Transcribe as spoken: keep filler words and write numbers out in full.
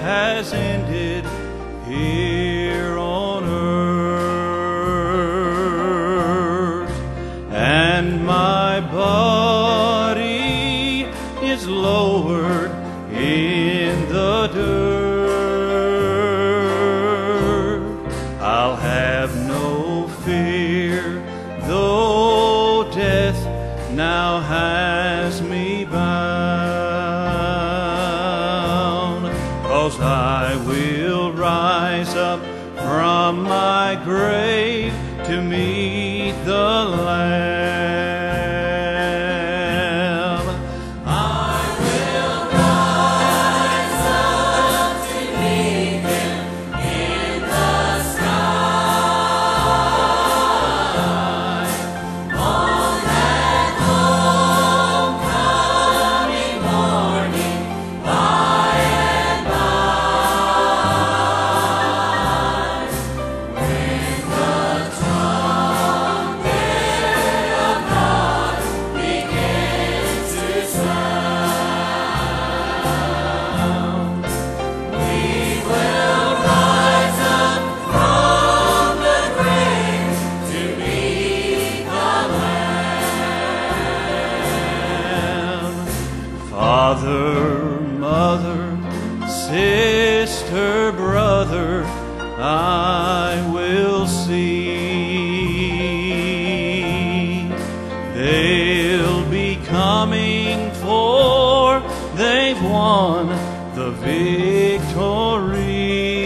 has ended here on earth, and my body is lowered in the dirt. I'll have no fear, though death now has me bound, 'cause I will rise up from my grave to meet the Lamb. I will rise up to meet Him in the sky on that homecoming morning, by and by, when the trumpet of God begins to sound. We will rise up from the grave to meet the Lamb. Father, mother, sister, brother, I will see. They'll be coming, for they've won the victory.